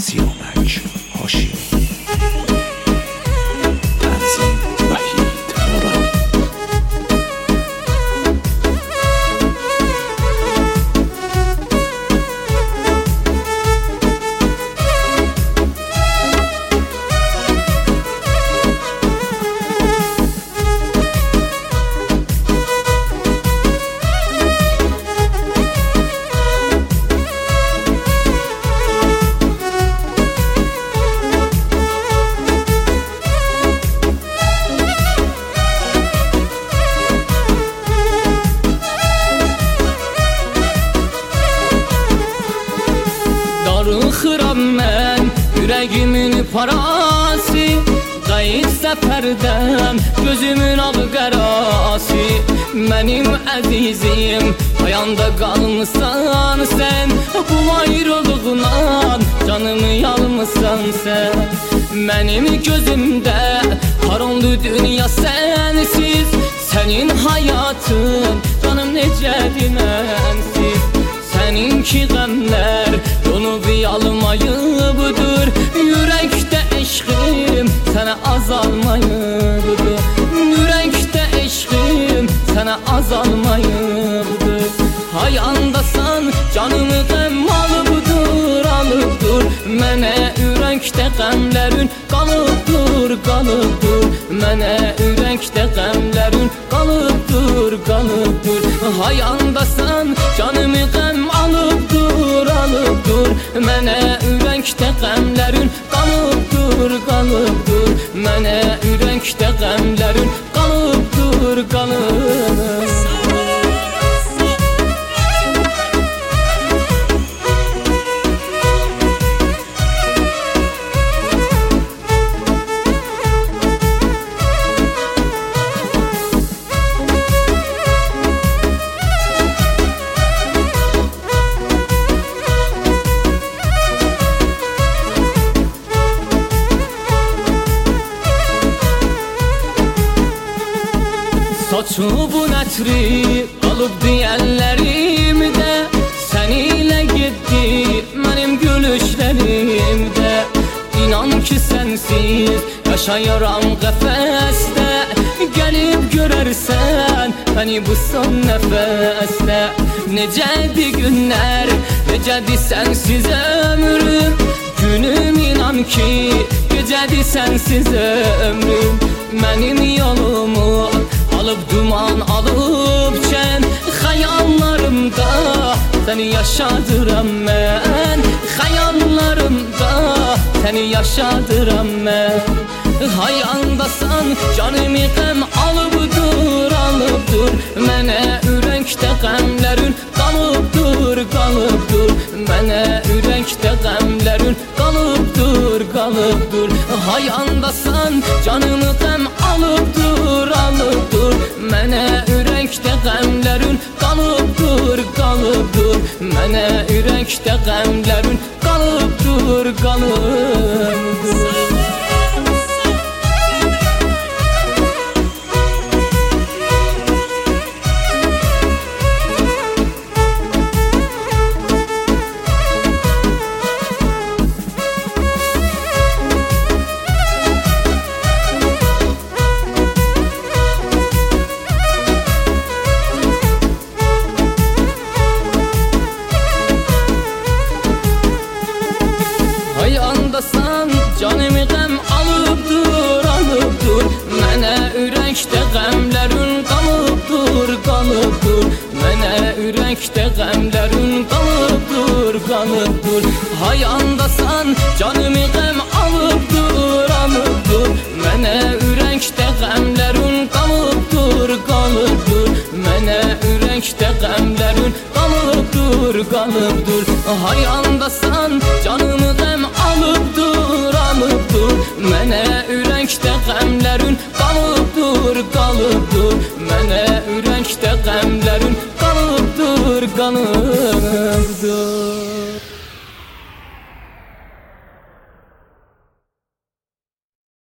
سیامک هاشمی تنظیم وحید مرادی. Darıxıram mən ürəgimin parası, qayıt səfərdən gözümün ağı qərası. Mənim əzizim ayanda qalmısan sən, bu ayrılığına canımı yalmısan sən. Mənim gözümdə qaranlı dünya sənsiz, sənin hayatın canım necədir mənsiz. Səninki qəmlər donub yalmayıbdır, ürəkdə eşqim sənə azalmayıbdır. Ürəkdə eşqim sənə azalmayıbdır. Hayandasan canımı qəm alıbdır, alıbdır. Mənə ürəkdə qəmlərin qalıbdır, qalıbdır. Mənə ürəkdə qəmlərin qalıbdır, qalıbdır. Hayandasan canımı qəm alıbdır, alıbdır. Mənə ürəkdə qəmlərin qalıbdır, qalıbdır. Mənə ürəkdə qəmlərin qalıbdır, qalıbdır. Saçımın ətri qalıbdı əllərimdə, sən ilə getdi mənim gülüşlərimdə. İnan ki sənsiz yaşayaram qəfəsdə, gəlib görərsən məni bu son nəfəsdə. Necədir günlər, necədir sənsiz ömrüm, günüm inan ki gecədir sənsiz ömrüm. Mənim yolumu alıb duman alıb kən, xəyallarımda səni yaşadıram mən, xəyallarımda səni yaşadıram mən. Hayandasan canımı qəm alıbdır, alıbdır. Mənə ürəkdə qəmlərin qalıbdır, qalıbdır. Mənə ürəkdə qəmlərin qalıbdır, qalıbdır. Hayandasan canımı qəm alıbdır, alıbdır. Mənə ürəkdə qəmlərin qalıbdır, qalıbdır. Mənə ürəkdə qəmlərin qalıbdır, qalıbdır. Hayandasan canımı qəm alıbdır, alıbdır. Mənə ürəkdə qəmlərin qalıbdır, qalıbdır. Mənə ürəkdə qəmlərin qalıbdır, qalıbdır. Hayandasan canımı qəm alıbdır, alıbdır. Mənə ürəkdə qəmlərin qalıbdır, qalıbdır. Mənə ürəkdə qəmlərin qalıbdır, qalıbdır. Hayandasan canımı qəm alıbdır, alıbdır. Mənə ürəkdə qəmlərin qalıbdır, qalıbdır. Mənə ürəkdə qəmlərin qalıbdır, qalıbdır.